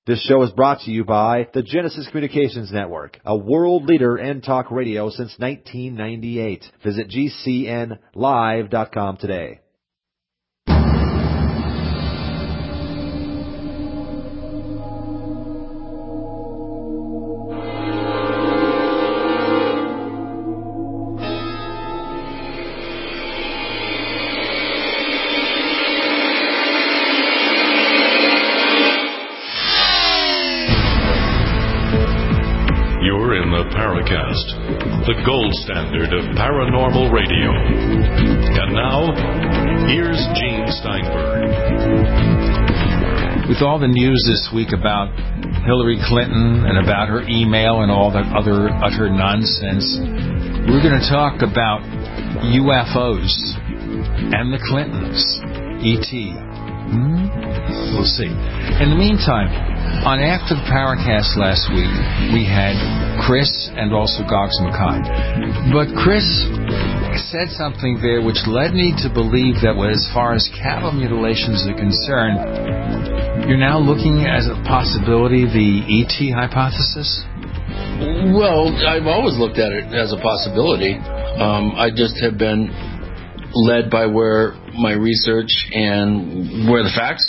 This show is brought to you by the Genesis Communications Network, a world leader in talk radio since 1998. Visit GCNlive.com today. The gold standard of paranormal radio. And now, here's Gene Steinberg. With all the news this week about Hillary Clinton and about her email and all that other utter nonsense, we're going to talk about UFOs and the Clintons. E.T. We'll see. In the meantime, on After the Paracast last week, we had Chris and also Gogs McCon. But Chris said something there which led me to believe that as far as cattle mutilations are concerned, you're now looking as a possibility the ET hypothesis? Well, I've always looked at it as a possibility. I just have been led by where my research and where the facts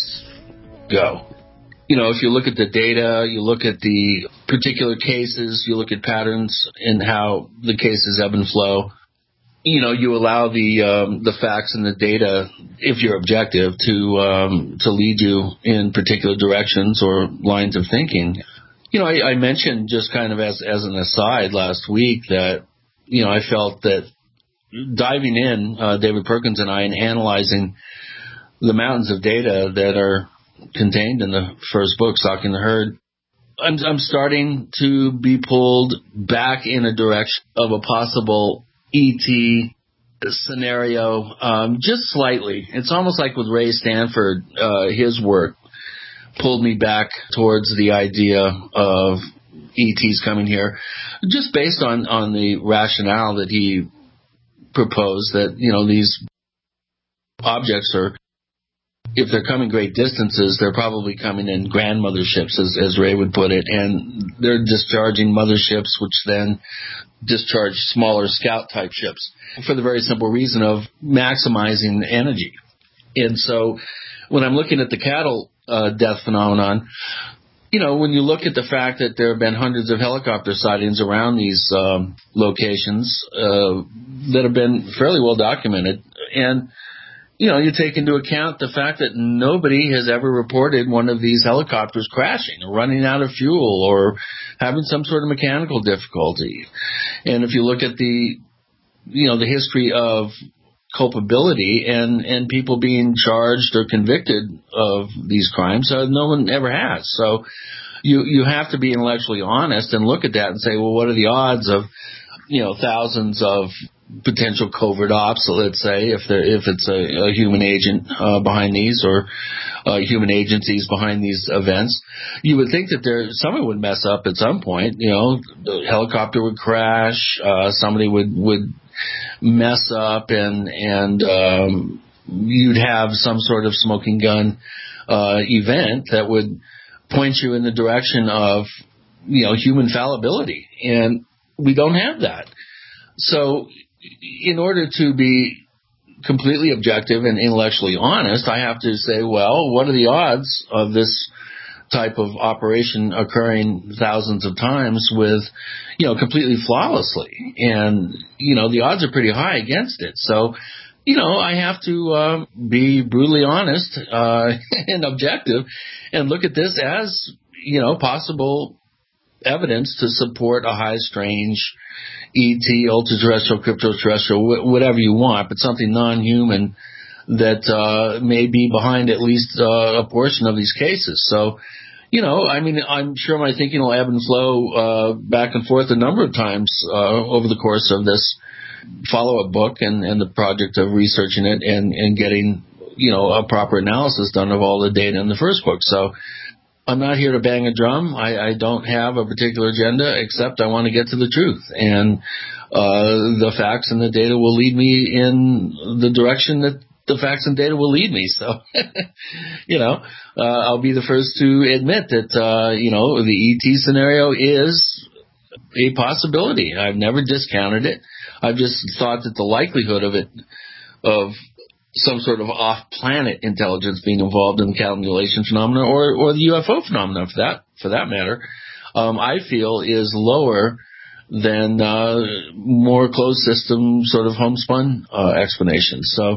go. You know, if you look at the data, you look at the particular cases, you look at patterns in how the cases ebb and flow, you know, you allow the facts and the data, if you're objective, to lead you in particular directions or lines of thinking. You know, I mentioned just kind of as an aside last week that, you know, I felt that diving in, David Perkins and I, and analyzing the mountains of data that are contained in the first book, Stalking the Herd, I'm starting to be pulled back in a direction of a possible ET scenario, just slightly. It's almost like with Ray Stanford, his work pulled me back towards the idea of ETs coming here, just based on the rationale that he proposed, that, you know, these objects are, if they're coming great distances, they're probably coming in grandmother ships, as Ray would put it, and they're discharging motherships, which then discharge smaller scout-type ships for the very simple reason of maximizing energy. And so when I'm looking at the cattle death phenomenon, you know, when you look at the fact that there have been hundreds of helicopter sightings around these locations that have been fairly well documented, and you know, you take into account the fact that nobody has ever reported one of these helicopters crashing or running out of fuel or having some sort of mechanical difficulty. And if you look at the history of culpability and people being charged or convicted of these crimes, no one ever has. So you have to be intellectually honest and look at that and say, well, what are the odds of, you know, thousands of potential covert ops, let's say, if it's a human agent behind these, or human agencies behind these events. You would think that someone would mess up at some point. You know, the helicopter would crash, somebody would mess up, and you'd have some sort of smoking gun event that would point you in the direction of, you know, human fallibility, and we don't have that. So in order to be completely objective and intellectually honest, I have to say, well, what are the odds of this type of operation occurring thousands of times with, you know, completely flawlessly? And, you know, the odds are pretty high against it. So, you know, I have to be brutally honest and objective and look at this as, you know, possible evidence to support a high strange ET, ultra-terrestrial, crypto-terrestrial, whatever you want, but something non-human that may be behind at least a portion of these cases. So, you know, I mean, I'm sure my thinking will ebb and flow back and forth a number of times over the course of this follow-up book and the project of researching it and getting, you know, a proper analysis done of all the data in the first book. So I'm not here to bang a drum. I don't have a particular agenda, except I want to get to the truth. And the facts and the data will lead me in the direction that the facts and data will lead me. So, I'll be the first to admit that, the ET scenario is a possibility. I've never discounted it. I've just thought that the likelihood of some sort of off-planet intelligence being involved in the calculation phenomena or the UFO phenomena for that matter, I feel is lower than more closed system sort of homespun explanations. So,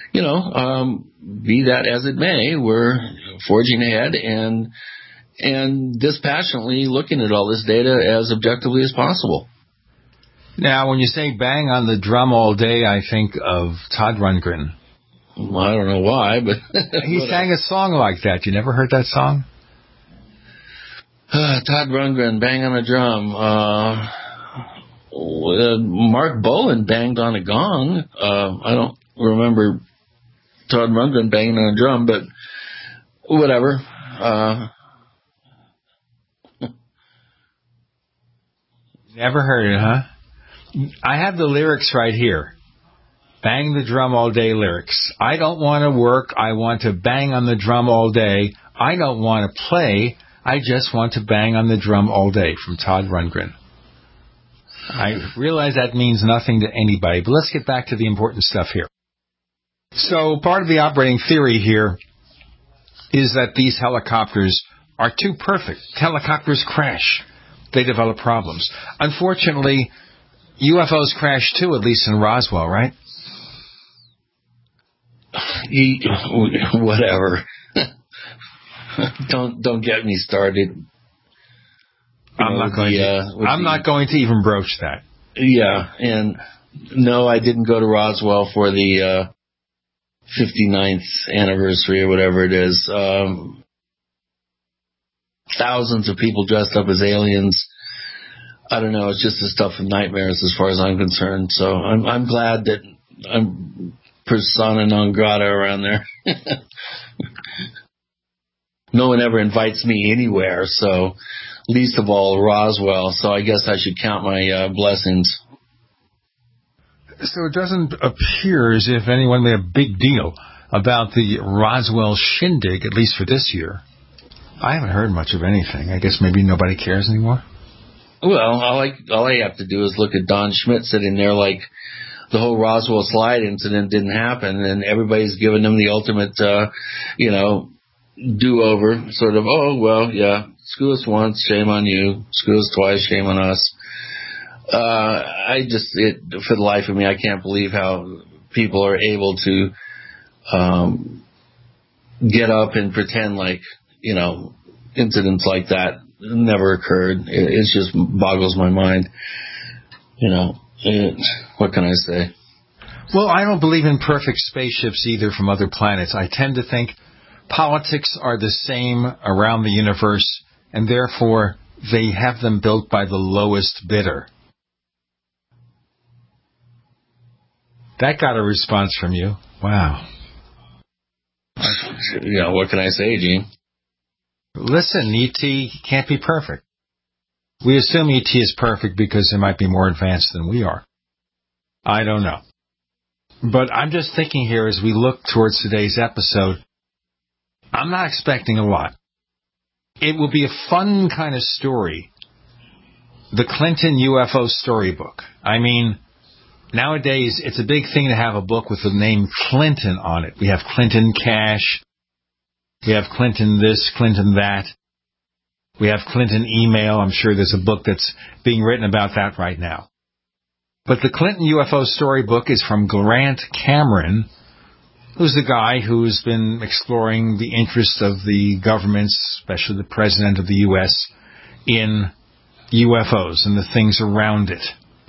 be that as it may, we're forging ahead and dispassionately looking at all this data as objectively as possible. Now, when you say bang on the drum all day, I think of Todd Rundgren. Well, I don't know why, but he sang a song like that. You never heard that song? Todd Rundgren, bang on a drum. Mark Bolan banged on a gong. I don't remember Todd Rundgren banging on a drum, but whatever. Never heard it, huh? I have the lyrics right here. Bang the drum all day lyrics. I don't want to work. I want to bang on the drum all day. I don't want to play. I just want to bang on the drum all day, from Todd Rundgren. I realize that means nothing to anybody, but let's get back to the important stuff here. So part of the operating theory here is that these helicopters are too perfect. Helicopters crash. They develop problems. Unfortunately, UFOs crash too, at least in Roswell, right? Whatever. Don't get me started. I'm not going to even broach that. Yeah, and no, I didn't go to Roswell for the 59th anniversary or whatever it is. Thousands of people dressed up as aliens. I don't know. It's just the stuff of nightmares as far as I'm concerned. So I'm glad that I'm persona non grata around there. No one ever invites me anywhere, so least of all Roswell. So I guess I should count my blessings. So it doesn't appear as if anyone made a big deal about the Roswell shindig, at least for this year. I haven't heard much of anything. I guess maybe nobody cares anymore. Well, all I have to do is look at Don Schmitt sitting there like the whole Roswell slide incident didn't happen, and everybody's giving him the ultimate, do-over, sort of, oh, well, yeah, screw us once, shame on you. Screw us twice, shame on us. For the life of me, I can't believe how people are able to get up and pretend like, incidents like that never occurred. It just boggles my mind. What can I say? Well, I don't believe in perfect spaceships either from other planets. I tend to think politics are the same around the universe, and therefore they have them built by the lowest bidder. That got a response from you. Wow. What can I say, Gene? Listen, E.T. can't be perfect. We assume E.T. is perfect because they might be more advanced than we are. I don't know. But I'm just thinking here as we look towards today's episode, I'm not expecting a lot. It will be a fun kind of story. The Clinton UFO storybook. I mean, nowadays it's a big thing to have a book with the name Clinton on it. We have Clinton Cash. We have Clinton this, Clinton that. We have Clinton email. I'm sure there's a book that's being written about that right now. But the Clinton UFO storybook is from Grant Cameron, who's the guy who's been exploring the interests of the governments, especially the President of the U.S., in UFOs and the things around it.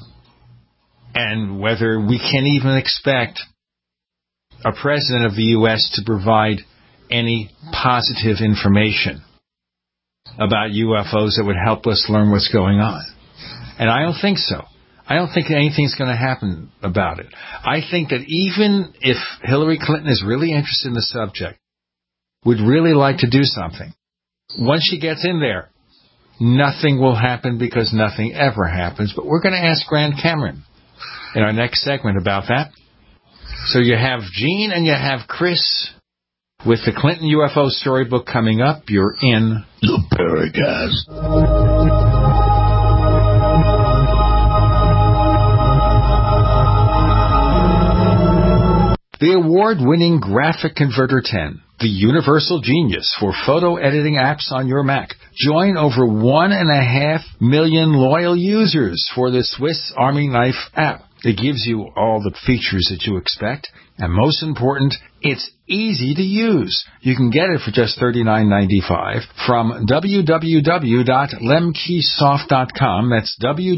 And whether we can even expect a President of the U.S. to provide any positive information about UFOs that would help us learn what's going on. And I don't think so. I don't think anything's going to happen about it. I think that even if Hillary Clinton is really interested in the subject, would really like to do something, once she gets in there, nothing will happen because nothing ever happens. But we're going to ask Grant Cameron in our next segment about that. So you have Gene and you have Chris with the Clinton UFO storybook coming up. You're in the Paracast. The award-winning Graphic Converter 10, the universal genius for photo editing apps on your Mac. Join over 1.5 million loyal users for the Swiss Army Knife app. It gives you all the features that you expect, and most important, it's easy to use. You can get it for just $39.95 from www.lemkesoft.com. That's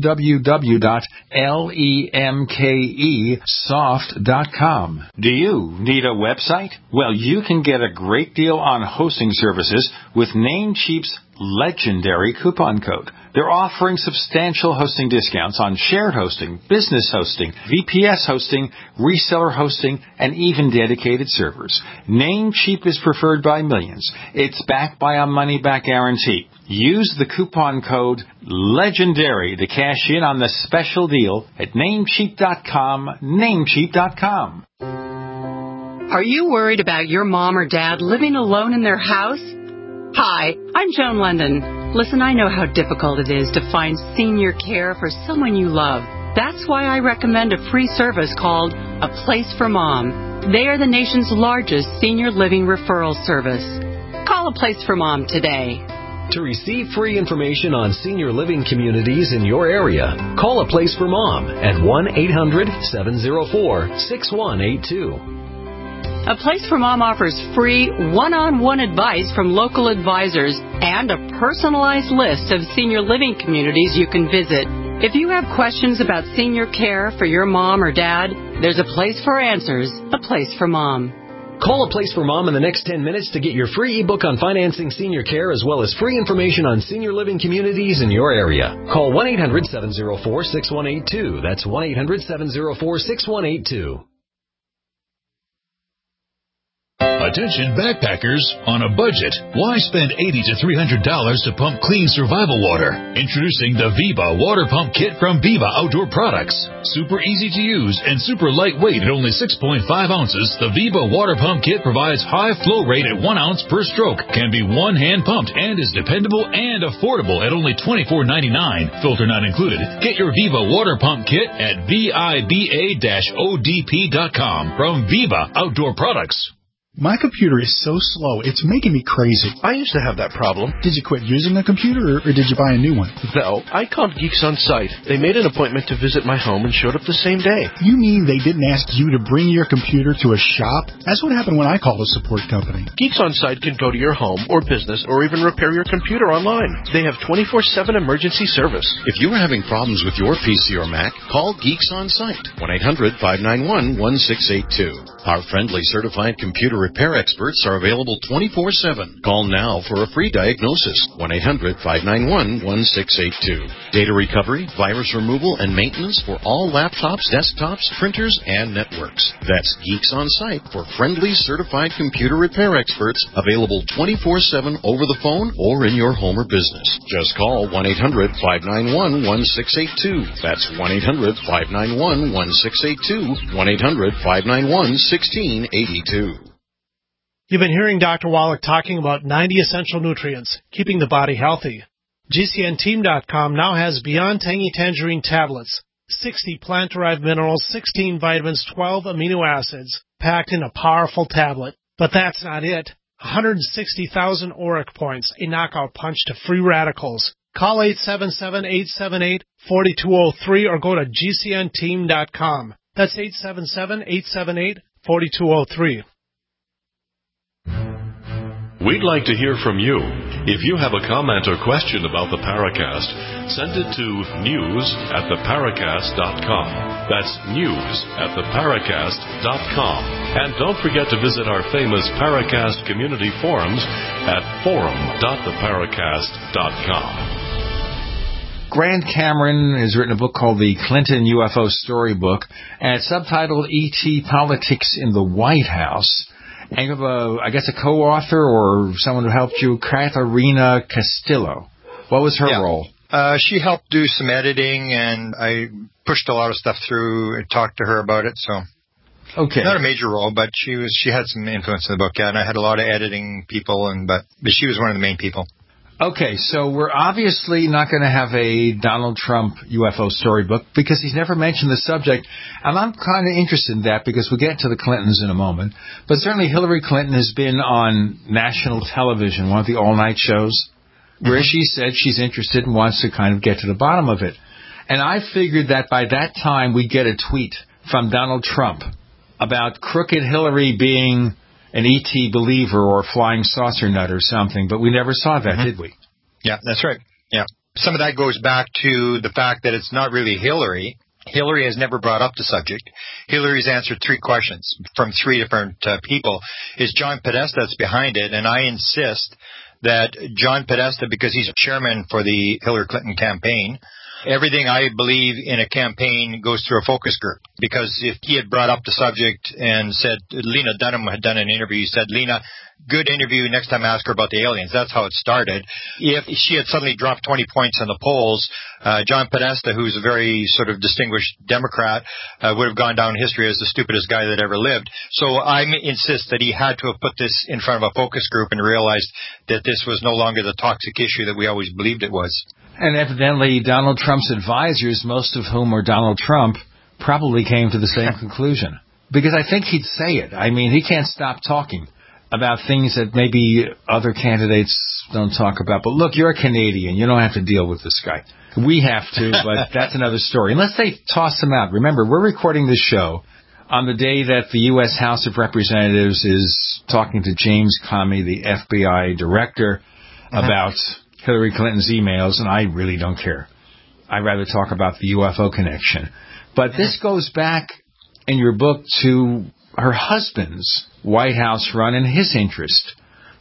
www.lemkesoft.com. Do you need a website? Well, you can get a great deal on hosting services with Namecheap's legendary coupon code. They're offering substantial hosting discounts on shared hosting, business hosting, VPS hosting, reseller hosting, and even dedicated servers. Namecheap is preferred by millions. It's backed by a money-back guarantee. Use the coupon code LEGENDARY to cash in on the special deal at Namecheap.com, Namecheap.com. Are you worried about your mom or dad living alone in their house? Hi, I'm Joan London. Listen, I know how difficult it is to find senior care for someone you love. That's why I recommend a free service called A Place for Mom. They are the nation's largest senior living referral service. Call A Place for Mom today. To receive free information on senior living communities in your area, call A Place for Mom at 1-800-704-6182. A Place for Mom offers free one-on-one advice from local advisors and a personalized list of senior living communities you can visit. If you have questions about senior care for your mom or dad, there's a place for answers, A Place for Mom. Call A Place for Mom in the next 10 minutes to get your free ebook on financing senior care as well as free information on senior living communities in your area. Call 1-800-704-6182. That's 1-800-704-6182. Attention backpackers on a budget. Why spend $80 to $300 to pump clean survival water? Introducing the Viva Water Pump Kit from Viva Outdoor Products. Super easy to use and super lightweight at only 6.5 ounces, the Viva Water Pump Kit provides high flow rate at 1 ounce per stroke, can be one-hand pumped, and is dependable and affordable at only $24.99. Filter not included. Get your Viva Water Pump Kit at VIBA-ODP.com from Viva Outdoor Products. My computer is so slow, it's making me crazy. I used to have that problem. Did you quit using a computer, or did you buy a new one? No, I called Geeks On Site. They made an appointment to visit my home and showed up the same day. You mean they didn't ask you to bring your computer to a shop? That's what happened when I called a support company. Geeks On Site can go to your home or business or even repair your computer online. They have 24/7 emergency service. If you are having problems with your PC or Mac, call Geeks On Site, 1-800-591-1682. Our friendly certified computer repair experts are available 24/7. Call now for a free diagnosis. 1-800-591-1682. Data recovery, virus removal, and maintenance for all laptops, desktops, printers, and networks. That's Geeks On Site for friendly certified computer repair experts available 24/7 over the phone or in your home or business. Just call 1-800-591-1682. That's 1-800-591-1682. 1-800-591-1682. You've been hearing Dr. Wallach talking about 90 essential nutrients, keeping the body healthy. GCNteam.com now has Beyond Tangy Tangerine tablets, 60 plant-derived minerals, 16 vitamins, 12 amino acids, packed in a powerful tablet. But that's not it. 160,000 auric points, a knockout punch to free radicals. Call 877-878-4203 or go to GCNteam.com. That's 877-878-4203. We'd like to hear from you. If you have a comment or question about the Paracast, send it to news@theparacast.com. That's news@theparacast.com. And don't forget to visit our famous Paracast community forums at forum.theparacast.com. Grant Cameron has written a book called The Clinton UFO Storybook, and it's subtitled E.T. Politics in the White House. And you have a co-author or someone who helped you, Katharina Castillo. What was her role? She helped do some editing, and I pushed a lot of stuff through and talked to her about it. So, Okay. Not a major role, but she had some influence in the book, yeah, and I had a lot of editing people, but she was one of the main people. Okay, so we're obviously not going to have a Donald Trump UFO storybook because he's never mentioned the subject, and I'm kind of interested in that because we'll get to the Clintons in a moment. But certainly Hillary Clinton has been on national television, one of the all-night shows, where she said she's interested and wants to kind of get to the bottom of it. And I figured that by that time we'd get a tweet from Donald Trump about crooked Hillary being an ET believer or flying saucer nut or something, but we never saw that, did we? Yeah, that's right. Yeah. Some of that goes back to the fact that it's not really Hillary. Hillary has never brought up the subject. Hillary's answered 3 questions from 3 different people. It's John Podesta that's behind it, and I insist that John Podesta, because he's chairman for the Hillary Clinton campaign, everything I believe in a campaign goes through a focus group. Because if he had brought up the subject and said, Lena Dunham had done an interview, he said, Lena, good interview, next time ask her about the aliens. That's how it started. If she had suddenly dropped 20 points in the polls, John Podesta, who's a very sort of distinguished Democrat, would have gone down in history as the stupidest guy that ever lived. So I insist that he had to have put this in front of a focus group and realized that this was no longer the toxic issue that we always believed it was. And evidently Donald Trump's advisors, most of whom were Donald Trump, probably came to the same conclusion. Because I think he'd say it. I mean, he can't stop talking about things that maybe other candidates don't talk about. But look, you're a Canadian. You don't have to deal with this guy. We have to, but that's another story. Unless they toss him out. Remember, we're recording this show on the day that the U.S. House of Representatives is talking to James Comey, the FBI director, about Hillary Clinton's emails, and I really don't care. I'd rather talk about the UFO connection. But this goes back in your book to her husband's White House run and his interest.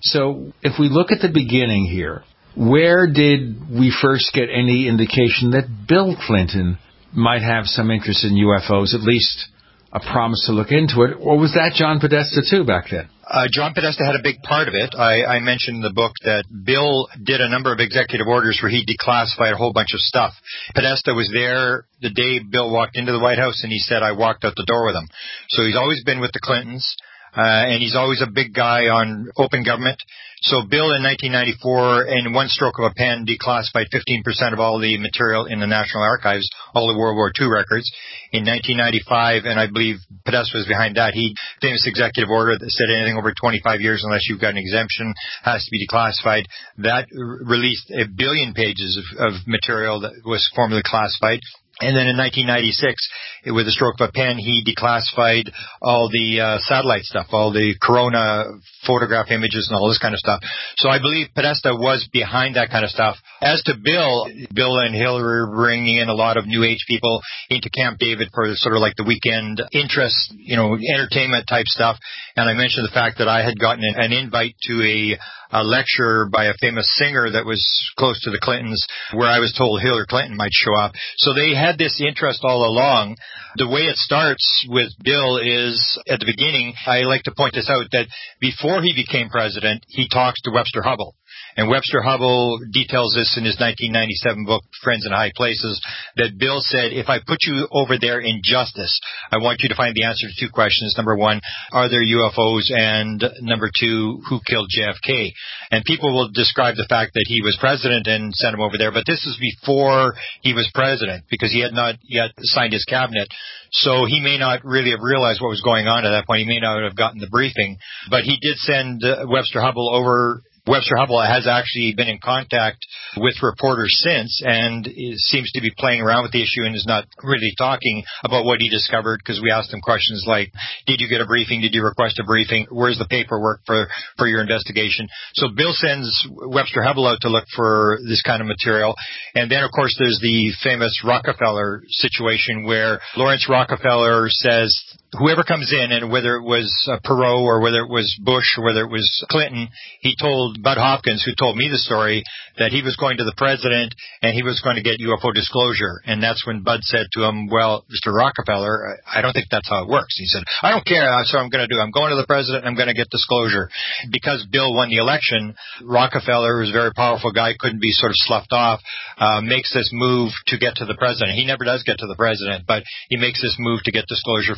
So if we look at the beginning here, where did we first get any indication that Bill Clinton might have some interest in UFOs, at least a promise to look into it? Or was that John Podesta too back then? John Podesta had a big part of it. I mentioned in the book that Bill did a number of executive orders where he declassified a whole bunch of stuff. Podesta was there the day Bill walked into the White House, and he said, I walked out the door with him. So he's always been with the Clintons, and he's always a big guy on open government. So Bill in 1994, in one stroke of a pen, declassified 15% of all the material in the National Archives, all the World War II records. In 1995, and I believe Podesta was behind that, he famous executive order that said anything over 25 years, unless you've got an exemption, has to be declassified. That released 1 billion pages of material that was formerly classified. And then in 1996, with a stroke of a pen, he declassified all the satellite stuff, all the corona photograph images and all this kind of stuff. So I believe Podesta was behind that kind of stuff. As to Bill and Hillary were bringing in a lot of New Age people into Camp David for sort of like the weekend interest, entertainment type stuff. And I mentioned the fact that I had gotten an invite to a lecture by a famous singer that was close to the Clintons, where I was told Hillary Clinton might show up. So they had this interest all along. The way it starts with Bill is, at the beginning, I like to point this out, that before he became president, he talks to Webster Hubbell. And Webster Hubbell details this in his 1997 book, Friends in High Places, that Bill said, if I put you over there in justice, I want you to find the answer to 2 questions. Number 1, are there UFOs? And number 2, who killed JFK? And people will describe the fact that he was president and sent him over there, but this is before he was president, because he had not yet signed his cabinet. So he may not really have realized what was going on at that point. He may not have gotten the briefing, but he did send Webster Hubbell over. Webster Hubbell has actually been in contact with reporters since, and seems to be playing around with the issue and is not really talking about what he discovered, because we asked him questions like, did you get a briefing? Did you request a briefing? Where's the paperwork for your investigation? So Bill sends Webster Hubbell out to look for this kind of material. And then, of course, there's the famous Rockefeller situation where Lawrence Rockefeller says, whoever comes in, and whether it was Perot or whether it was Bush or whether it was Clinton, he told Bud Hopkins, who told me the story, that he was going to the president and he was going to get UFO disclosure. And that's when Bud said to him, well, Mr. Rockefeller, I don't think that's how it works. He said, I don't care. That's what I'm going to do. I'm going to the president and I'm going to get disclosure. Because Bill won the election, Rockefeller, who's a very powerful guy, couldn't be sort of sloughed off, makes this move to get to the president. He never does get to the president, but he makes this move to get disclosure from the Clinton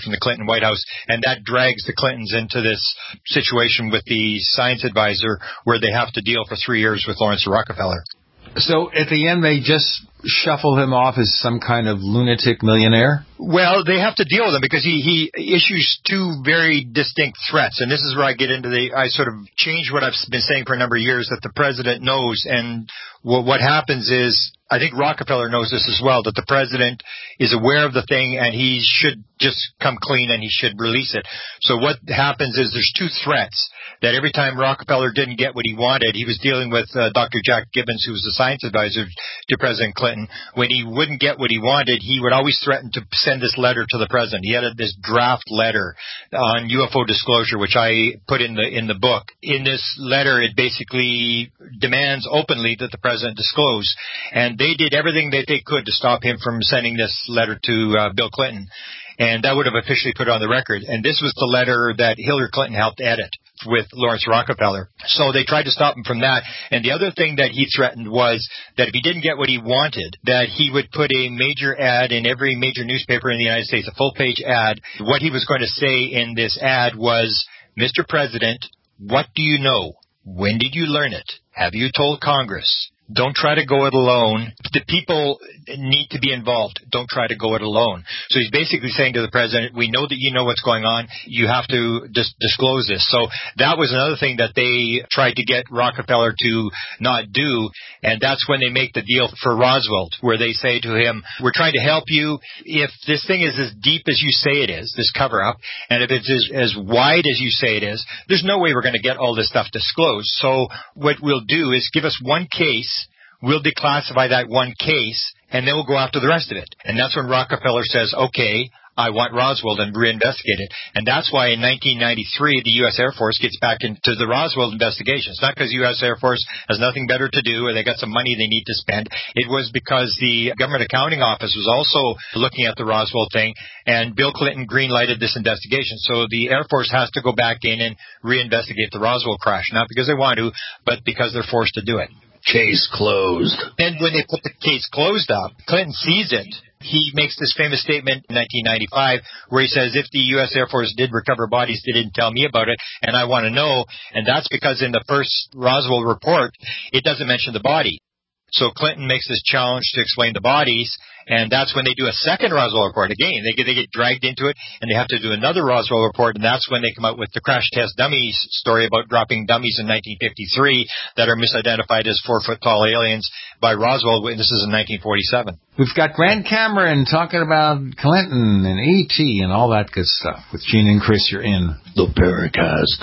Clinton White House, and that drags the Clintons into this situation with the science advisor where they have to deal for 3 years with Lawrence Rockefeller. So at the end, they just shuffle him off as some kind of lunatic millionaire? Well, they have to deal with him because he issues two very distinct threats. And this is where I get into I sort of change what I've been saying for a number of years, that the president knows. And what happens is, I think Rockefeller knows this as well, that the president is aware of the thing and he should just come clean and he should release it. So what happens is there's two threats that every time Rockefeller didn't get what he wanted, he was dealing with Dr. Jack Gibbons, who was the science advisor to President Clinton. When he wouldn't get what he wanted, he would always threaten to send this letter to the president. He had this draft letter on UFO disclosure, which I put in the book. In this letter, it basically demands openly that the president disclose. And they did everything that they could to stop him from sending this letter to Bill Clinton. And that would have officially put it on the record. And this was the letter that Hillary Clinton helped edit with Lawrence Rockefeller. So they tried to stop him from that. And the other thing that he threatened was that if he didn't get what he wanted, that he would put a major ad in every major newspaper in the United States, a full-page ad. What he was going to say in this ad was, "Mr. President, what do you know? When did you learn it? Have you told Congress? Don't try to go it alone. The people need to be involved. Don't try to go it alone." So he's basically saying to the president, we know that you know what's going on. You have to disclose this. So that was another thing that they tried to get Rockefeller to not do. And that's when they make the deal for Roswell, where they say to him, we're trying to help you. If this thing is as deep as you say it is, this cover-up, and if it's as wide as you say it is, there's no way we're going to get all this stuff disclosed. So what we'll do is give us one case. We'll declassify that one case, and then we'll go after the rest of it. And that's when Rockefeller says, okay, I want Roswell and reinvestigate it. And that's why in 1993, the U.S. Air Force gets back into the Roswell investigation. It's not because the U.S. Air Force has nothing better to do or they got some money they need to spend. It was because the Government Accounting Office was also looking at the Roswell thing, and Bill Clinton green-lighted this investigation. So the Air Force has to go back in and reinvestigate the Roswell crash, not because they want to, but because they're forced to do it. Case closed. And when they put the case closed up, Clinton sees it. He makes this famous statement in 1995 where he says, if the U.S. Air Force did recover bodies, they didn't tell me about it, and I want to know. And that's because in the first Roswell report, it doesn't mention the body. So Clinton makes this challenge to explain the bodies, and that's when they do a second Roswell report. Again, they get dragged into it, and they have to do another Roswell report, and that's when they come out with the crash test dummies story about dropping dummies in 1953 that are misidentified as 4-foot-tall aliens by Roswell witnesses in 1947. We've got Grant Cameron talking about Clinton and E.T. and all that good stuff. With Gene and Chris, you're in the Paracast.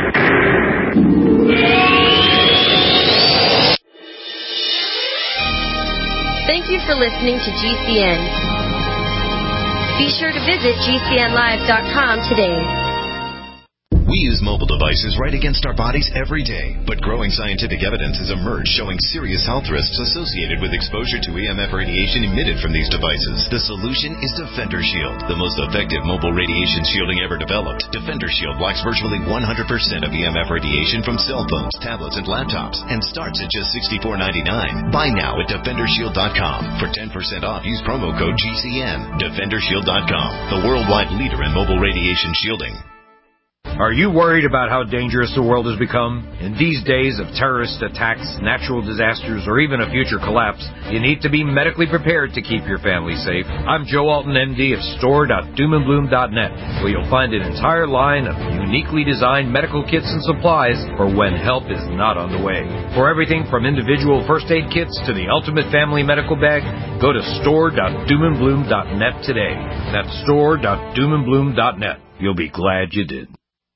Thank you for listening to GCN. Be sure to visit GCNlive.com today. We use mobile devices right against our bodies every day, but growing scientific evidence has emerged showing serious health risks associated with exposure to EMF radiation emitted from these devices. The solution is Defender Shield, the most effective mobile radiation shielding ever developed. Defender Shield blocks virtually 100% of EMF radiation from cell phones, tablets, and laptops, and starts at just $64.99. Buy now at DefenderShield.com. For 10% off, use promo code GCN. DefenderShield.com, the worldwide leader in mobile radiation shielding. Are you worried about how dangerous the world has become? In these days of terrorist attacks, natural disasters, or even a future collapse, you need to be medically prepared to keep your family safe. I'm Joe Alton, MD of store.doomandbloom.net, where you'll find an entire line of uniquely designed medical kits and supplies for when help is not on the way. For everything from individual first aid kits to the ultimate family medical bag, go to store.doomandbloom.net today. That's store.doomandbloom.net. You'll be glad you did.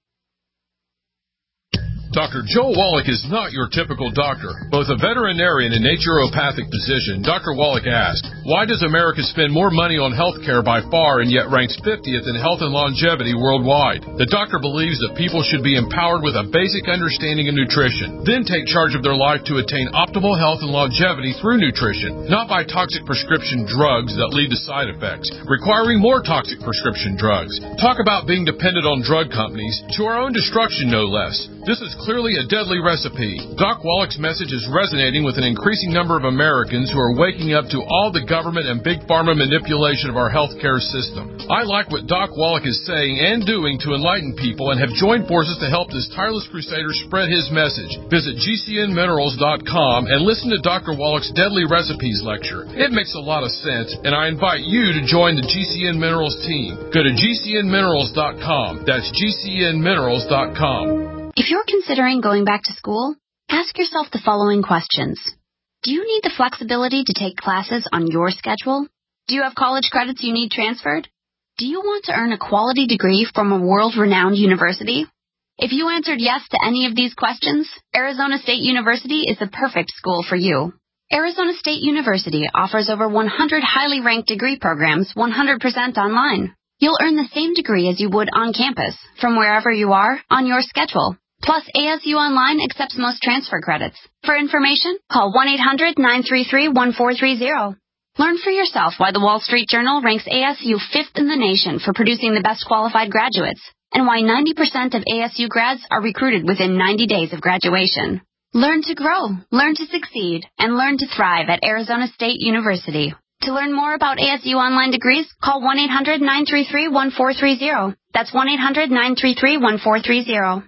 Dr. Joe Wallach is not your typical doctor. Both a veterinarian and naturopathic physician, Dr. Wallach asked, why does America spend more money on health care by far and yet ranks 50th in health and longevity worldwide? The doctor believes that people should be empowered with a basic understanding of nutrition, then take charge of their life to attain optimal health and longevity through nutrition, not by toxic prescription drugs that lead to side effects, requiring more toxic prescription drugs. Talk about being dependent on drug companies, to our own destruction no less. This is clearly a deadly recipe. Doc Wallach's message is resonating with an increasing number of Americans who are waking up to all the government and big pharma manipulation of our healthcare system. I like what Doc Wallach is saying and doing to enlighten people and have joined forces to help this tireless crusader spread his message. Visit GCNminerals.com and listen to Dr. Wallach's Deadly Recipes lecture. It makes a lot of sense, and I invite you to join the GCN Minerals team. Go to GCNminerals.com. That's GCNminerals.com. If you're considering going back to school, ask yourself the following questions. Do you need the flexibility to take classes on your schedule? Do you have college credits you need transferred? Do you want to earn a quality degree from a world-renowned university? If you answered yes to any of these questions, Arizona State University is the perfect school for you. Arizona State University offers over 100 highly ranked degree programs 100% online. You'll earn the same degree as you would on campus, from wherever you are, on your schedule. Plus, ASU Online accepts most transfer credits. For information, call 1-800-933-1430. Learn for yourself why the Wall Street Journal ranks ASU 5th in the nation for producing the best qualified graduates, and why 90% of ASU grads are recruited within 90 days of graduation. Learn to grow, learn to succeed, and learn to thrive at Arizona State University. To learn more about ASU Online degrees, call 1-800-933-1430. That's 1-800-933-1430.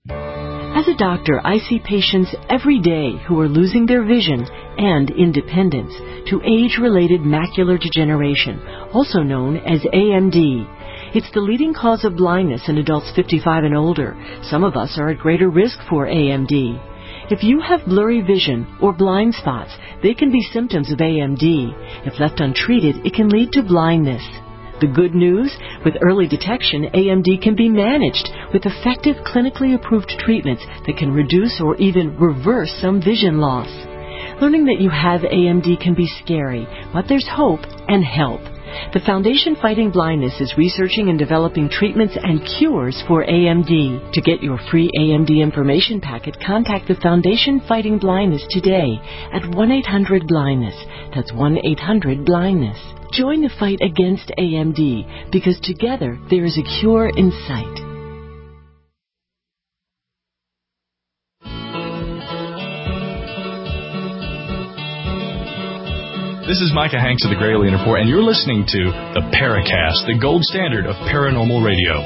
As a doctor, I see patients every day who are losing their vision and independence to age-related macular degeneration, also known as AMD. It's the leading cause of blindness in adults 55 and older. Some of us are at greater risk for AMD. If you have blurry vision or blind spots, they can be symptoms of AMD. If left untreated, it can lead to blindness. The good news? With early detection, AMD can be managed with effective clinically approved treatments that can reduce or even reverse some vision loss. Learning that you have AMD can be scary, but there's hope and help. The Foundation Fighting Blindness is researching and developing treatments and cures for AMD. To get your free AMD information packet, contact the Foundation Fighting Blindness today at 1-800-BLINDNESS. That's 1-800-BLINDNESS. Join the fight against AMD, because together there is a cure in sight. This is Micah Hanks of the Gray Alien Report, and you're listening to the Paracast, the gold standard of paranormal radio.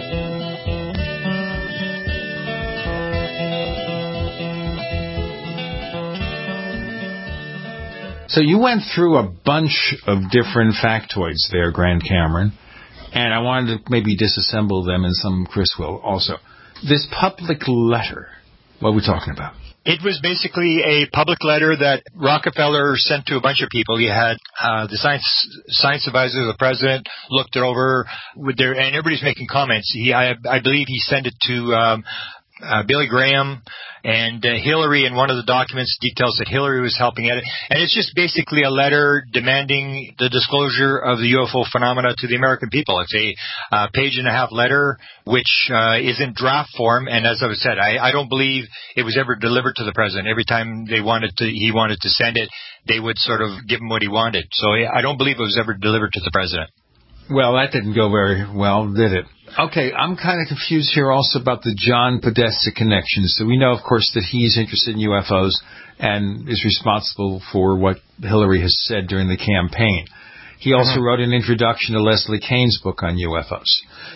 So you went through a bunch of different factoids there, Grant Cameron, and I wanted to maybe disassemble them, and some Chris will also. This public letter, what are we talking about? It was basically a public letter that Rockefeller sent to a bunch of people. He had the science advisor of the president looked it over, and everybody's making comments. I believe he sent it to Billy Graham and Hillary, and one of the documents details that Hillary was helping edit. And it's just basically a letter demanding the disclosure of the UFO phenomena to the American people. It's a page-and-a-half letter, which is in draft form. And as I said, I don't believe it was ever delivered to the president. Every time he wanted to send it, they would sort of give him what he wanted. So I don't believe it was ever delivered to the president. Well, that didn't go very well, did it? Okay, I'm kind of confused here also about the John Podesta connection. So we know, of course, that he's interested in UFOs and is responsible for what Hillary has said during the campaign. He also wrote an introduction to Leslie Kane's book on UFOs.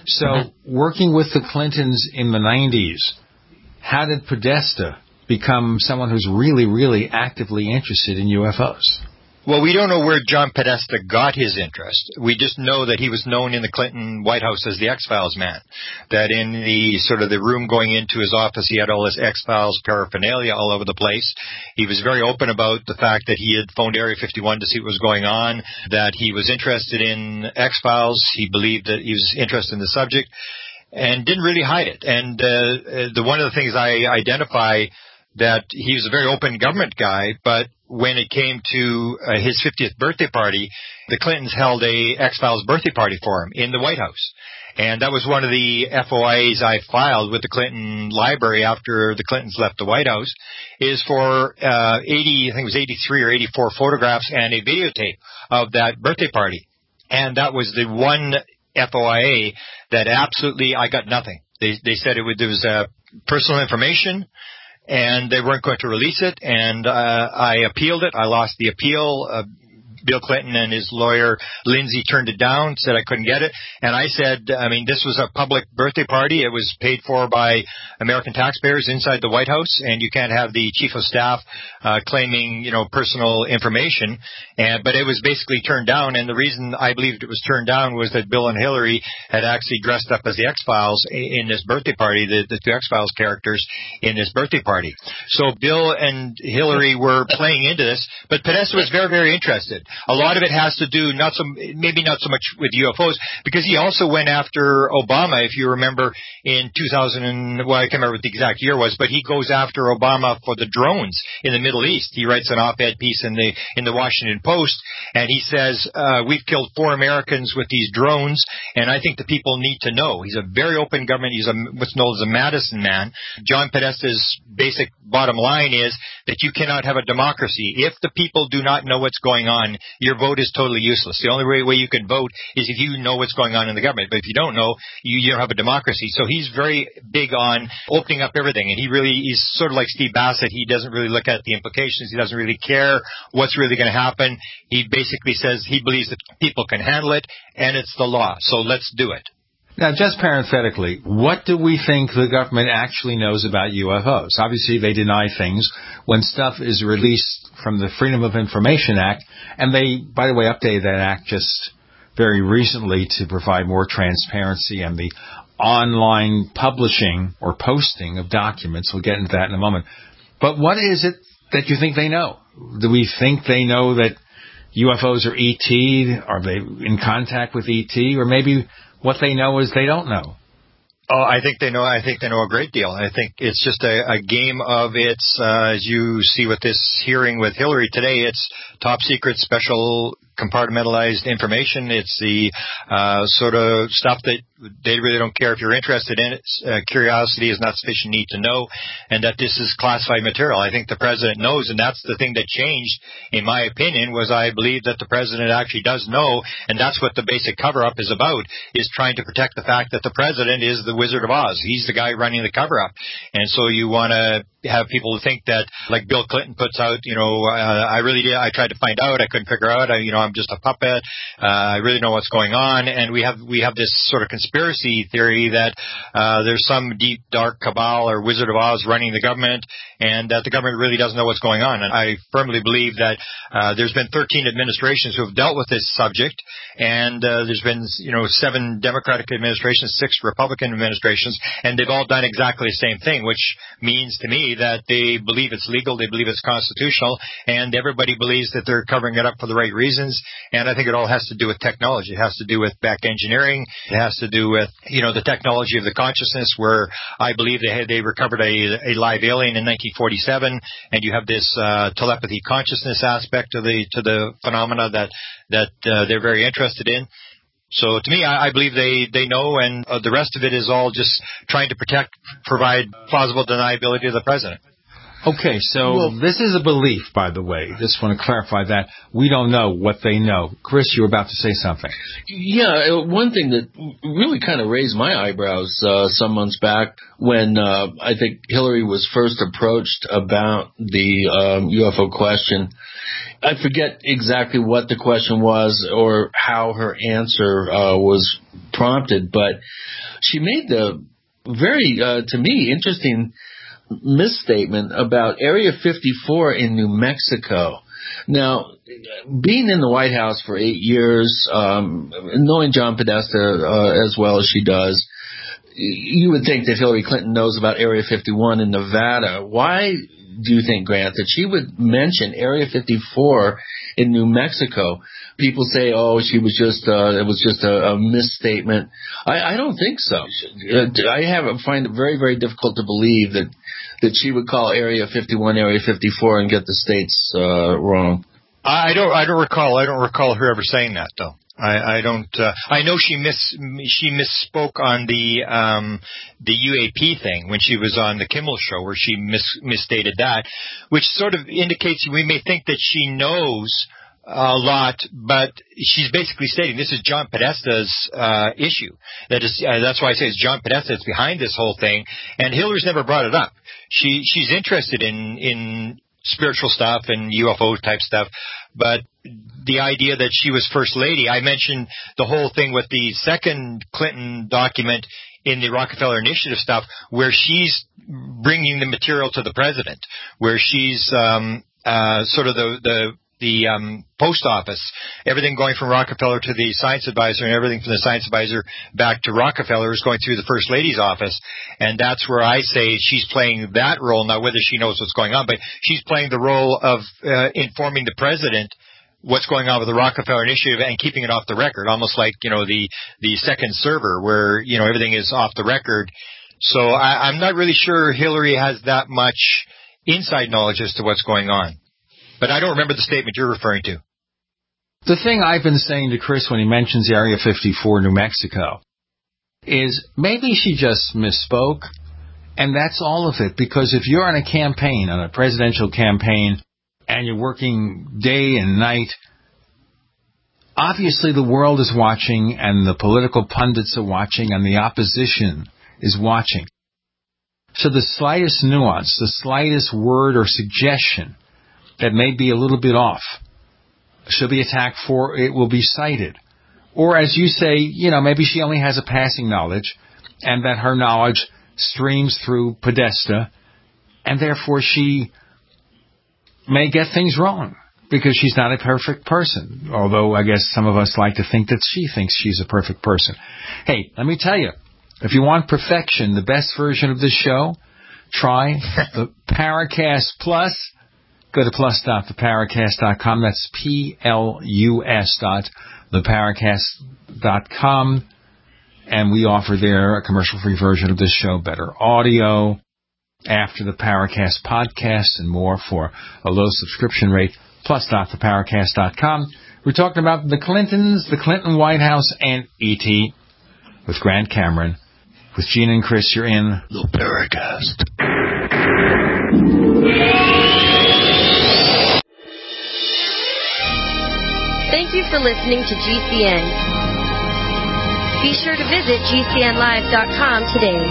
So working with the Clintons in the 90s, how did Podesta become someone who's really, really actively interested in UFOs? Well, we don't know where John Podesta got his interest. We just know that he was known in the Clinton White House as the X-Files man. That in the sort of the room going into his office, he had all this X-Files paraphernalia all over the place. He was very open about the fact that he had phoned Area 51 to see what was going on, that he was interested in X-Files. He believed that he was interested in the subject and didn't really hide it. And one of the things I identify that he was a very open government guy, but when it came to his 50th birthday party, the Clintons held a X-Files birthday party for him in the White House. And that was one of the FOIAs I filed with the Clinton Library after the Clintons left the White House, is for 83 or 84 photographs and a videotape of that birthday party. And that was the one FOIA that absolutely, I got nothing. They said there was personal information, and they weren't going to release it. And I appealed it. I lost the appeal. Bill Clinton and his lawyer, Lindsay, turned it down, said I couldn't get it. And I said, this was a public birthday party. It was paid for by American taxpayers inside the White House, and you can't have the chief of staff claiming, personal information. But it was basically turned down, and the reason I believed it was turned down was that Bill and Hillary had actually dressed up as the X-Files in this birthday party, the two X-Files characters in this birthday party. So Bill and Hillary were playing into this, but Podesta was very, very interested. A lot of it has to do maybe not so much with UFOs, because he also went after Obama, if you remember, in 2000 I can't remember what the exact year was, but he goes after Obama for the drones in the Middle East. He writes an op-ed piece in the Washington Post, and he says, we've killed 4 Americans with these drones, and I think the people need to know. He's a very open government. He's what's known as a Madison man. John Podesta's basic bottom line is that you cannot have a democracy if the people do not know what's going on. Your vote is totally useless. The only way you can vote is if you know what's going on in the government. But if you don't know, you don't have a democracy. So he's very big on opening up everything. And he's sort of like Steve Bassett. He doesn't really look at the implications. He doesn't really care what's really going to happen. He basically says he believes that people can handle it, and it's the law. So let's do it. Now, just parenthetically, what do we think the government actually knows about UFOs? Obviously, they deny things when stuff is released from the Freedom of Information Act, and they, by the way, updated that act just very recently to provide more transparency and the online publishing or posting of documents. We'll get into that in a moment. But what is it that you think they know? Do we think they know that UFOs are ET? Are they in contact with ET? Or maybe what they know is they don't know? Oh, I think they know a great deal. I think it's just a game of as you see with this hearing with Hillary today, it's top secret, special, compartmentalized information. It's the sort of stuff that they really don't care if you're interested in it. Curiosity is not sufficient need to know, and that this is classified material. I think the president knows, and that's the thing that changed, in my opinion, was I believe that the president actually does know, and that's what the basic cover-up is about, is trying to protect the fact that the president is the Wizard of Oz. He's the guy running the cover-up. And so you want to have people think that, like Bill Clinton puts out, I tried to find out, I couldn't figure out, I'm just a puppet, I really know what's going on, and we have this sort of conspiracy theory that there's some deep, dark cabal or Wizard of Oz running the government, and that the government really doesn't know what's going on. And I firmly believe that there's been 13 administrations who have dealt with this subject, and there's been 7 Democratic administrations, 6 Republican administrations, and they've all done exactly the same thing, which means to me that they believe it's legal, they believe it's constitutional, and everybody believes that they're covering it up for the right reasons. And I think it all has to do with technology. It has to do with back engineering. It has to do with, the technology of the consciousness, where I believe they recovered a live alien in 1947, and you have this telepathy consciousness aspect to the phenomena that they're very interested in. So to me, I believe they know, and the rest of it is all just trying to provide plausible deniability to the president. Okay, so this is a belief, by the way. Just want to clarify that. We don't know what they know. Chris, you were about to say something. Yeah, one thing that really kind of raised my eyebrows some months back when I think Hillary was first approached about the UFO question. I forget exactly what the question was or how her answer was prompted, but she made the very, to me, interesting misstatement about Area 54 in New Mexico. Now, being in the White House for 8 years, knowing John Podesta as well as she does, you would think that Hillary Clinton knows about Area 51 in Nevada. Why do you think, Grant, that she would mention Area 54 in New Mexico? People say, it was just a misstatement. I don't think so. I find it very, very difficult to believe that she would call Area 51 Area 54 and get the states wrong. I don't recall her ever saying that, though. I don't. I know she misspoke on the UAP thing when she was on the Kimmel show, where she misstated that, which sort of indicates we may think that she knows a lot, but she's basically stating this is John Podesta's issue. That's why I say it's John Podesta that's behind this whole thing, and Hillary's never brought it up. She's interested in spiritual stuff and UFO type stuff, but the idea that she was First Lady, I mentioned the whole thing with the second Clinton document in the Rockefeller Initiative stuff, where she's bringing the material to the president, where she's sort of the post office, everything going from Rockefeller to the science advisor and everything from the science advisor back to Rockefeller is going through the First Lady's office. And that's where I say she's playing that role. Now, whether she knows what's going on, but she's playing the role of informing the president what's going on with the Rockefeller Initiative and keeping it off the record, almost like, the second server where, everything is off the record. So I'm not really sure Hillary has that much inside knowledge as to what's going on. But I don't remember the statement you're referring to. The thing I've been saying to Chris when he mentions Area 54, New Mexico, is maybe she just misspoke, and that's all of it. Because if you're on a campaign, on a presidential campaign, and you're working day and night, obviously the world is watching, and the political pundits are watching, and the opposition is watching. So the slightest nuance, the slightest word or suggestion that may be a little bit off, she'll be attacked for, it will be cited. Or as you say, maybe she only has a passing knowledge, and that her knowledge streams through Podesta, and therefore she may get things wrong, because she's not a perfect person. Although I guess some of us like to think that she thinks she's a perfect person. Hey, let me tell you, if you want perfection, the best version of this show, try the Paracast Plus. Go to plus.theparacast.com. That's plus.theparacast.com. And we offer there a commercial-free version of this show, better audio, after the Paracast podcast, and more for a low subscription rate. Plus.theparacast.com. We're talking about the Clintons, the Clinton White House, and E.T. with Grant Cameron. With Gene and Chris, you're in the Paracast. Thank you for listening to GCN. Be sure to visit GCNlive.com today.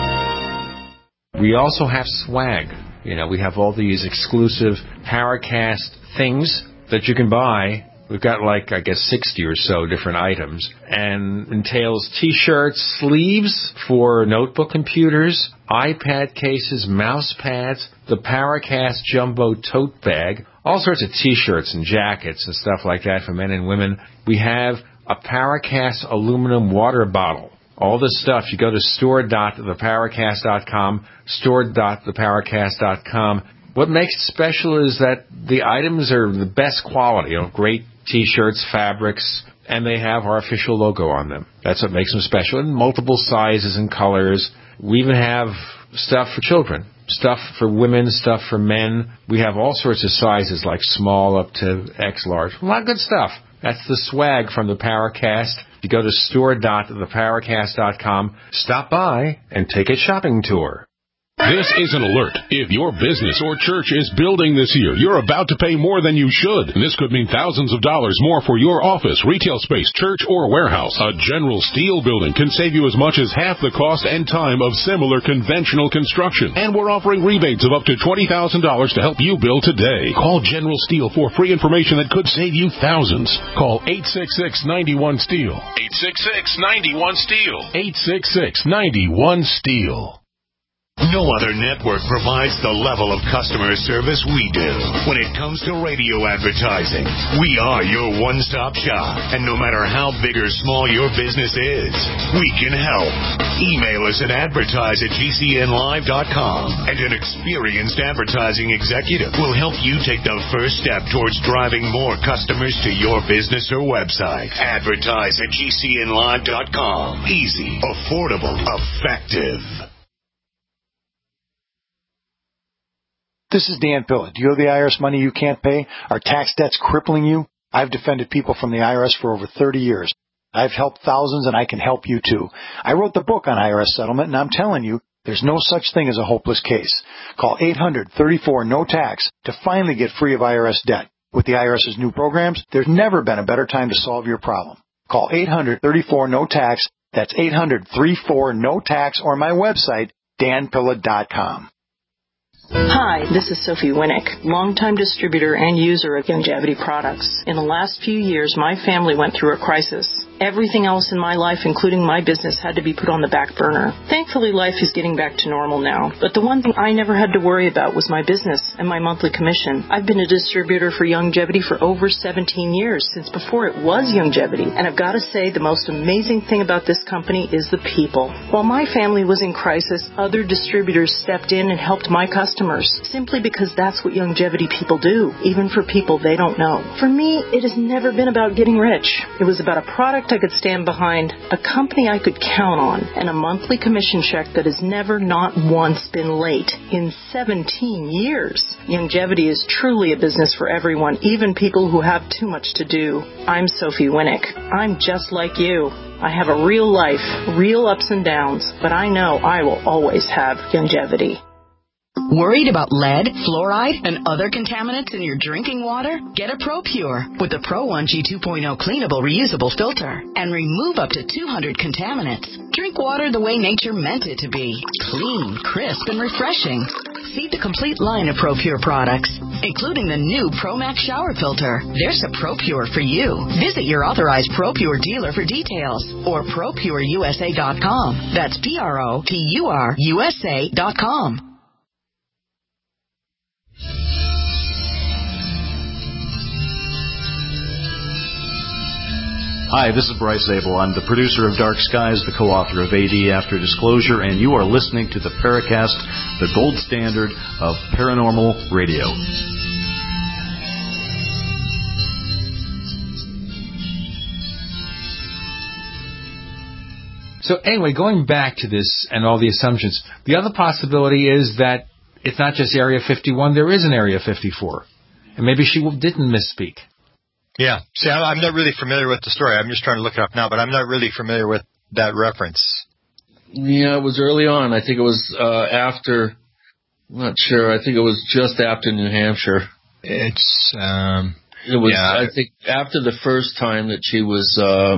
We also have swag. We have all these exclusive Paracast things that you can buy. We've got 60 or so different items, and entails T-shirts, sleeves for notebook computers, iPad cases, mouse pads, the Paracast Jumbo tote bag, all sorts of T-shirts and jackets and stuff like that for men and women. We have a Paracast aluminum water bottle. All this stuff, you go to store.theparacast.com, store.theparacast.com. What makes it special is that the items are the best quality, great T-shirts, fabrics, and they have our official logo on them. That's what makes them special, in multiple sizes and colors. We even have stuff for children, stuff for women, stuff for men. We have all sorts of sizes, like small up to X large. A lot of good stuff. That's the swag from the Paracast. You go to store.theparacast.com, stop by, and take a shopping tour. This is an alert. If your business or church is building this year, you're about to pay more than you should. And this could mean thousands of dollars more for your office, retail space, church, or warehouse. A General Steel building can save you as much as half the cost and time of similar conventional construction. And we're offering rebates of up to $20,000 to help you build today. Call General Steel for free information that could save you thousands. Call 866-91-STEEL. 866-91-STEEL. 866-91-STEEL. No other network provides the level of customer service we do. When it comes to radio advertising, we are your one-stop shop. And no matter how big or small your business is, we can help. Email us at advertise@gcnlive.com, and an experienced advertising executive will help you take the first step towards driving more customers to your business or website. Advertise@gcnlive.com. Easy, affordable, effective. This is Dan Pilla. Do you owe the IRS money you can't pay? Are tax debts crippling you? I've defended people from the IRS for over 30 years. I've helped thousands, and I can help you too. I wrote the book on IRS settlement, and I'm telling you, there's no such thing as a hopeless case. Call 800-34-NO-TAX to finally get free of IRS debt. With the IRS's new programs, there's never been a better time to solve your problem. Call 800-34-NO-TAX. That's 800-34-NO-TAX, or my website, danpilla.com. Hi, this is Sophie Winnick, longtime distributor and user of Youngevity products. In the last few years, my family went through a crisis. Everything else in my life, including my business, had to be put on the back burner. Thankfully, life is getting back to normal now. But the one thing I never had to worry about was my business and my monthly commission. I've been a distributor for Youngevity for over 17 years, since before it was Youngevity. And I've got to say, the most amazing thing about this company is the people. While my family was in crisis, other distributors stepped in and helped my customers, simply because that's what Youngevity people do, even for people they don't know. For me, it has never been about getting rich. It was about a product I could stand behind, a company I could count on, and a monthly commission check that has never, not once, been late in 17 years. Youngevity is truly a business for everyone, even people who have too much to do. I'm Sophie Winnick. I'm just like you. I have a real life, real ups and downs, but I know I will always have Youngevity. Worried about lead, fluoride, and other contaminants in your drinking water? Get a ProPure with the Pro1G 2.0 cleanable reusable filter and remove up to 200 contaminants. Drink water the way nature meant it to be. Clean, crisp, and refreshing. See the complete line of ProPure products, including the new ProMax shower filter. There's a ProPure for you. Visit your authorized ProPure dealer for details or ProPureUSA.com. That's ProPureUSA.com. Hi, this is Bryce Abel. I'm the producer of Dark Skies, the co-author of AD After Disclosure, and you are listening to the Paracast, the gold standard of paranormal radio. So anyway, going back to this and all the assumptions, the other possibility is that it's not just Area 51, there is an Area 54. And maybe she didn't misspeak. Yeah. See, I'm not really familiar with the story. I'm just trying to look it up now, but I'm not really familiar with that reference. Yeah, it was early on. I think it was after, I'm not sure. I think it was just after New Hampshire. It was, I think, after the first time that she was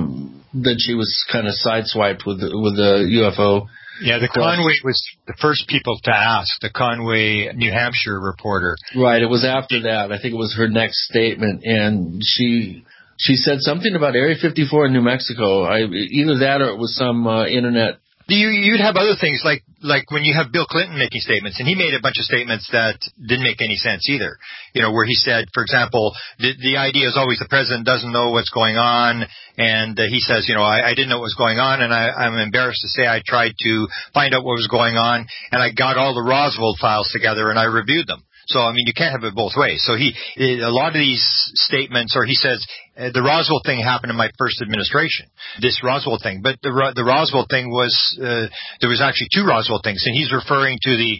kind of sideswiped with the UFO. Yeah, the Conway was the first people to ask, the Conway, New Hampshire reporter. Right, it was after that. I think it was her next statement, and she said something about Area 54 in New Mexico. Either that or it was some internet. You'd have other things like when you have Bill Clinton making statements, and he made a bunch of statements that didn't make any sense either. You know, where he said, for example, the idea is always the president doesn't know what's going on, and he says, you know, I didn't know what was going on, and I'm embarrassed to say I tried to find out what was going on, and I got all the Roswell files together and I reviewed them. So, I mean, you can't have it both ways. So a lot of these statements, or he says, the Roswell thing happened in my first administration, this Roswell thing. But the Roswell thing was, there was actually two Roswell things, and he's referring to the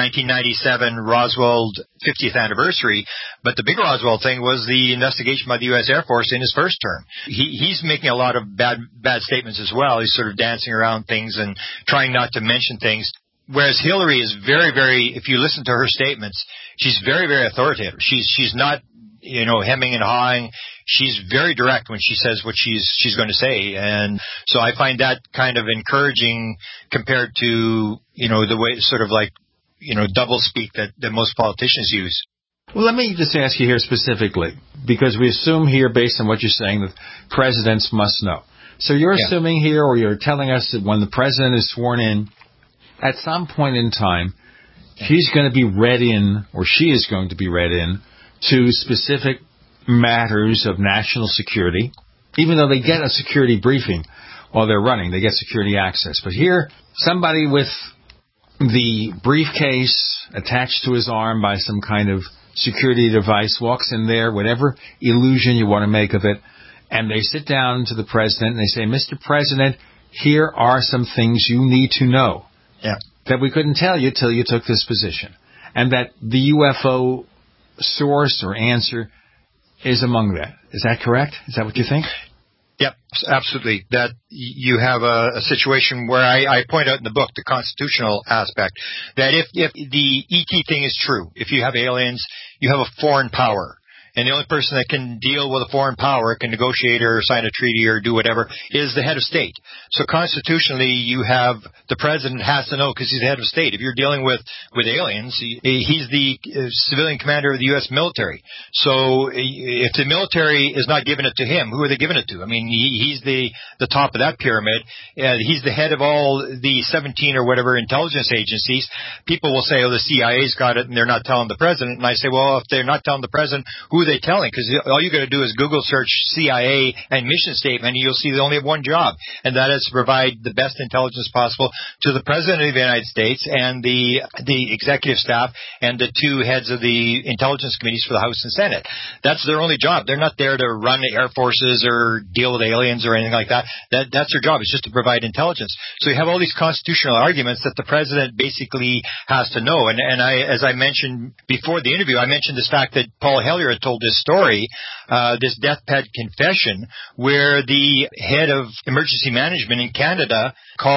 1997 Roswell 50th anniversary. But the big Roswell thing was the investigation by the U.S. Air Force in his first term. He's making a lot of bad statements as well. He's sort of dancing around things and trying not to mention things. Whereas Hillary is very, very, if you listen to her statements, she's very, very authoritative. She's not, you know, hemming and hawing. She's very direct when she says what she's going to say. And so I find that kind of encouraging compared to, you know, the way sort of like, you know, double speak that most politicians use. Well, let me just ask you here specifically, because we assume here, based on what you're saying, that presidents must know. So you're assuming here, or you're telling us that when the president is sworn in, at some point in time, he's going to be read in, or she is going to be read in, to specific matters of national security, even though they get a security briefing while they're running. They get security access. But here, somebody with the briefcase attached to his arm by some kind of security device walks in there, whatever illusion you want to make of it, and they sit down to the president and they say, Mr. President, here are some things you need to know. Yeah. That we couldn't tell you till you took this position. And that the UFO source or answer is among that. Is that correct? Is that what you think? Yep, absolutely. That you have a situation where I point out in the book the constitutional aspect, that if the ET thing is true, if you have aliens, you have a foreign power. And the only person that can deal with a foreign power, can negotiate or sign a treaty or do whatever, is the head of state. So constitutionally, you have the president has to know because he's the head of state. If you're dealing with aliens, he's the civilian commander of the U.S. military. So if the military is not giving it to him, who are they giving it to? I mean, he's the top of that pyramid. He's the head of all the 17 or whatever intelligence agencies. People will say, oh, the CIA's got it and they're not telling the president. And I say, well, if they're not telling the president, who are they telling? Because all you got to do is Google search CIA and mission statement, and you'll see they only have one job, and that is to provide the best intelligence possible to the President of the United States and the executive staff and the two heads of the intelligence committees for the House and Senate. That's their only job. They're not there to run the air forces or deal with aliens or anything like that. That's their job. It's just to provide intelligence. So you have all these constitutional arguments that the President basically has to know. And as I mentioned before the interview, I mentioned this fact that Paul Hellyer had told this story, this deathbed confession, where the head of emergency management in Canada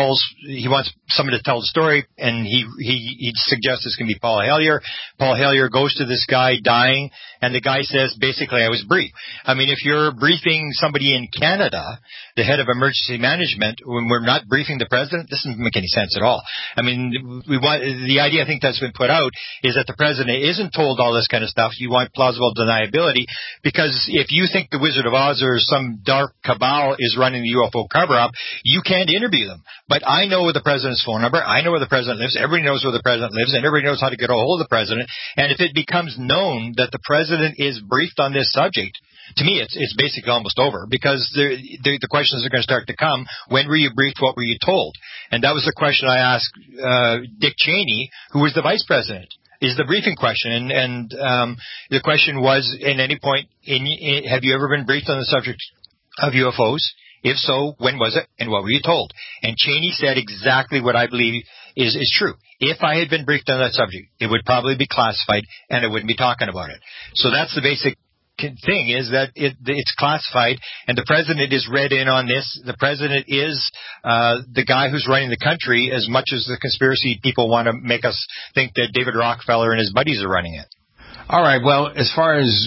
he wants someone to tell the story, and he suggests it's going to be Paul Hellyer. Paul Hellyer goes to this guy dying, and the guy says, basically, I was briefed. I mean, if you're briefing somebody in Canada, the head of emergency management, when we're not briefing the president, this doesn't make any sense at all. I mean, the idea I think that's been put out is that the president isn't told all this kind of stuff. You want plausible deniability, because if you think the Wizard of Oz or some dark cabal is running the UFO cover-up, you can't interview them. But I know the president's phone number. I know where the president lives. Everybody knows where the president lives, and everybody knows how to get a hold of the president. And if it becomes known that the president is briefed on this subject, to me, it's basically almost over, because the questions are going to start to come. When were you briefed? What were you told? And that was the question I asked Dick Cheney, who was the vice president. Is the briefing question, and the question was, at any point, have you ever been briefed on the subject of UFOs? If so, when was it, and what were you told? And Cheney said exactly what I believe is true. If I had been briefed on that subject, it would probably be classified, and I wouldn't be talking about it. So that's the basic thing, is that it's classified, and the president is read in on this. The president is the guy who's running the country, as much as the conspiracy people want to make us think that David Rockefeller and his buddies are running it. All right, well, as far as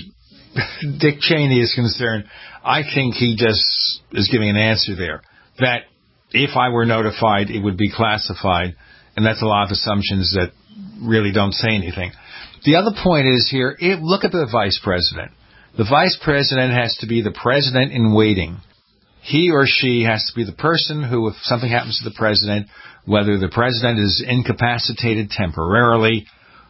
Dick Cheney is concerned, I think he just is giving an answer there, that if I were notified, it would be classified, and that's a lot of assumptions that really don't say anything. The other point is here, look at the vice president. The vice president has to be the president in waiting. He or she has to be the person who, if something happens to the president, whether the president is incapacitated temporarily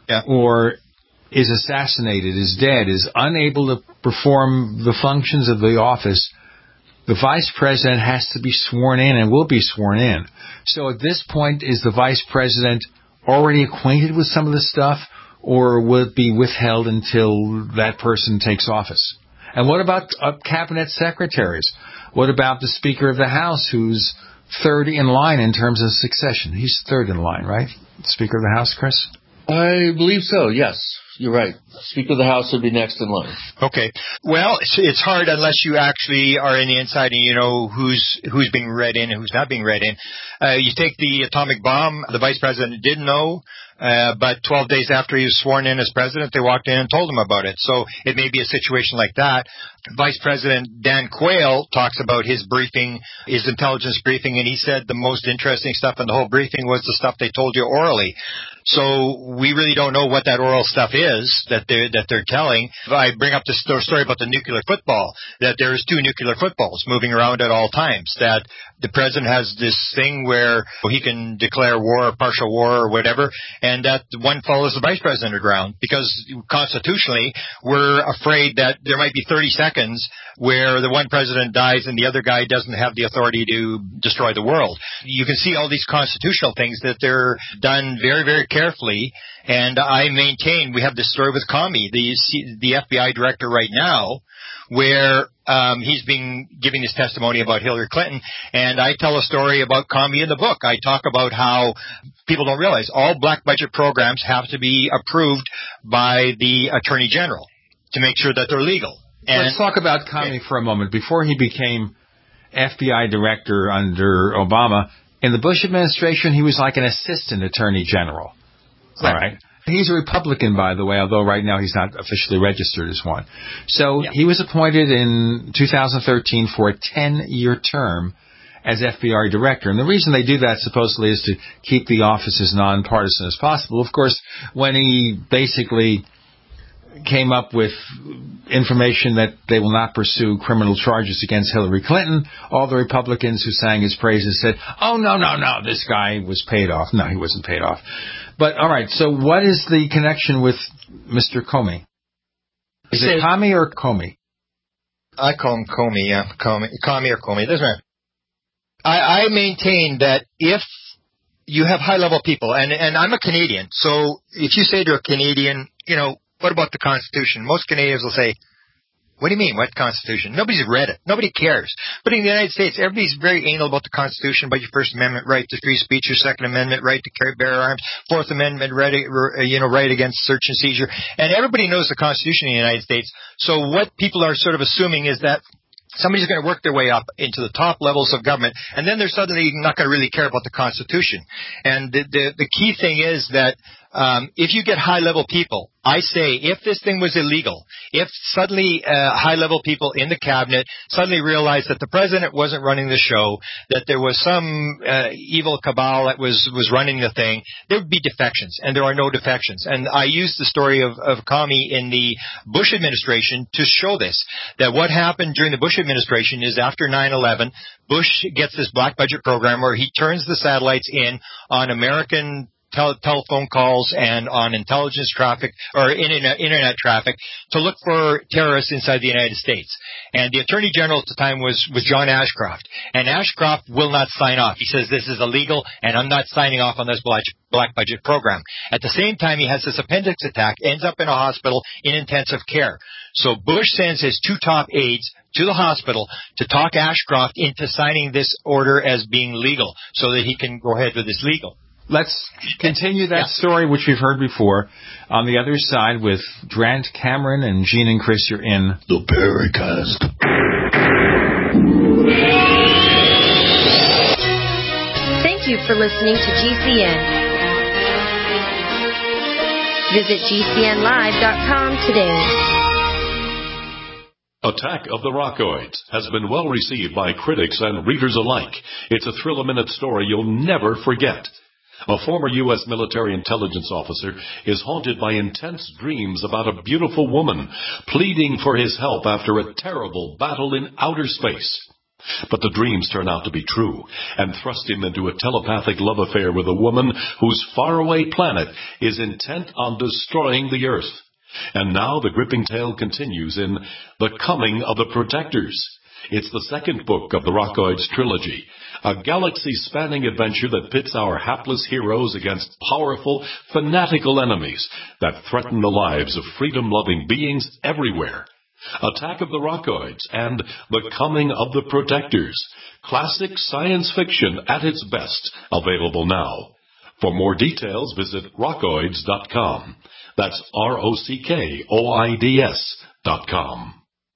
or is assassinated, is dead, is unable to perform the functions of the office, the vice president has to be sworn in and will be sworn in. So at this point, is the vice president already acquainted with some of this stuff, or will it be withheld until that person takes office? And what about cabinet secretaries? What about the Speaker of the House, who's third in line in terms of succession? He's third in line, right? Speaker of the House, Chris? I believe so, yes. You're right. Speaker of the House would be next in line. Okay. Well, it's hard unless you actually are in the inside and you know who's being read in and who's not being read in. You take the atomic bomb, the vice president didn't know, but 12 days after he was sworn in as president, they walked in and told him about it. So it may be a situation like that. Vice President Dan Quayle talks about his briefing, his intelligence briefing, and he said the most interesting stuff in the whole briefing was the stuff they told you orally. So we really don't know what that oral stuff is that they're telling. I bring up this story about the nuclear football, that there's 2 nuclear footballs moving around at all times, that the president has this thing where he can declare war or partial war or whatever, and that one follows the vice president around, because constitutionally we're afraid that there might be 30 seconds where the one president dies and the other guy doesn't have the authority to destroy the world. You can see all these constitutional things that they're done very, very carefully. And I maintain, we have this story with Comey, the FBI director right now, where he's been giving his testimony about Hillary Clinton, and I tell a story about Comey in the book. I talk about how people don't realize all black budget programs have to be approved by the Attorney General to make sure that they're legal. And let's talk about Comey for a moment. Before he became FBI director under Obama, in the Bush administration, he was like an assistant attorney general. All right. He's a Republican, by the way, although right now he's not officially registered as one. So he was appointed in 2013 for a 10-year term as FBI director. And the reason they do that supposedly is to keep the office as nonpartisan as possible. Of course, when he basically came up with information that they will not pursue criminal charges against Hillary Clinton, all the Republicans who sang his praises said, oh, no, this guy was paid off. No, he wasn't paid off. But, all right, so what is the connection with Mr. Comey? Is it Comey or Comey? I call him Comey, yeah. Comey or Comey. It doesn't matter. I maintain that if you have high-level people, and I'm a Canadian, so if you say to a Canadian, what about the Constitution? Most Canadians will say, what do you mean, what Constitution? Nobody's read it. Nobody cares. But in the United States, everybody's very anal about the Constitution, about your First Amendment right to free speech, your Second Amendment right to bear arms, Fourth Amendment right against search and seizure. And everybody knows the Constitution in the United States. So what people are sort of assuming is that somebody's going to work their way up into the top levels of government, and then they're suddenly not going to really care about the Constitution. And the key thing is that if you get high-level people, I say if this thing was illegal, if suddenly high-level people in the cabinet suddenly realized that the president wasn't running the show, that there was some evil cabal that was running the thing, there would be defections, and there are no defections. And I used the story of Comey in the Bush administration to show this, that what happened during the Bush administration is after 9/11, Bush gets this black budget program where he turns the satellites in on American telephone calls and on intelligence traffic or internet traffic to look for terrorists inside the United States. And the Attorney General at the time was John Ashcroft. And Ashcroft will not sign off. He says this is illegal and I'm not signing off on this black budget program. At the same time, he has this appendix attack, ends up in a hospital in intensive care. So Bush sends his two top aides to the hospital to talk Ashcroft into signing this order as being legal so that he can go ahead with this legal. Let's continue that story, which we've heard before. On the other side with Grant Cameron and Gene and Chris, you're in the Paracast. Thank you for listening to GCN. Visit GCNlive.com today. Attack of the Rockoids has been well received by critics and readers alike. It's a thrill-a-minute story you'll never forget. A former U.S. military intelligence officer is haunted by intense dreams about a beautiful woman pleading for his help after a terrible battle in outer space. But the dreams turn out to be true and thrust him into a telepathic love affair with a woman whose faraway planet is intent on destroying the Earth. And now the gripping tale continues in The Coming of the Protectors. It's the second book of the Rockoids trilogy, a galaxy-spanning adventure that pits our hapless heroes against powerful, fanatical enemies that threaten the lives of freedom-loving beings everywhere. Attack of the Rockoids and The Coming of the Protectors, classic science fiction at its best, available now. For more details, visit rockoids.com. That's ROCKOIDS.com.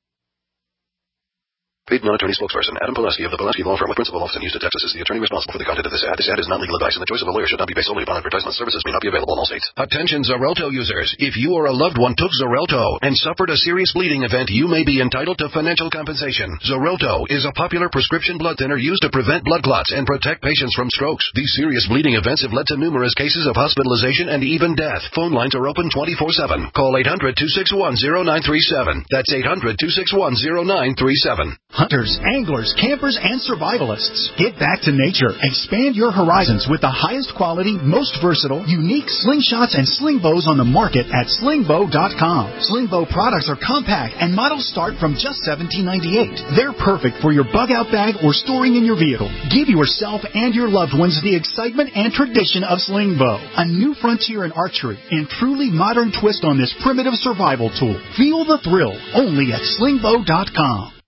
Paid non-attorney spokesperson Adam Pulaski of the Pulaski Law Firm with principal office in Houston, Texas is the attorney responsible for the content of this ad. This ad is not legal advice, and the choice of a lawyer should not be based solely upon advertisement. Services may not be available in all states. Attention Xarelto users. If you or a loved one took Xarelto and suffered a serious bleeding event, you may be entitled to financial compensation. Xarelto is a popular prescription blood thinner used to prevent blood clots and protect patients from strokes. These serious bleeding events have led to numerous cases of hospitalization and even death. Phone lines are open 24/7. Call 800-261-0937. That's 800-261-0937. Hunters, anglers, campers, and survivalists. Get back to nature. Expand your horizons with the highest quality, most versatile, unique slingshots and sling bows on the market at slingbow.com. Slingbow products are compact and models start from just $17.98. They're perfect for your bug-out bag or storing in your vehicle. Give yourself and your loved ones the excitement and tradition of Slingbow, a new frontier in archery and truly modern twist on this primitive survival tool. Feel the thrill only at slingbow.com.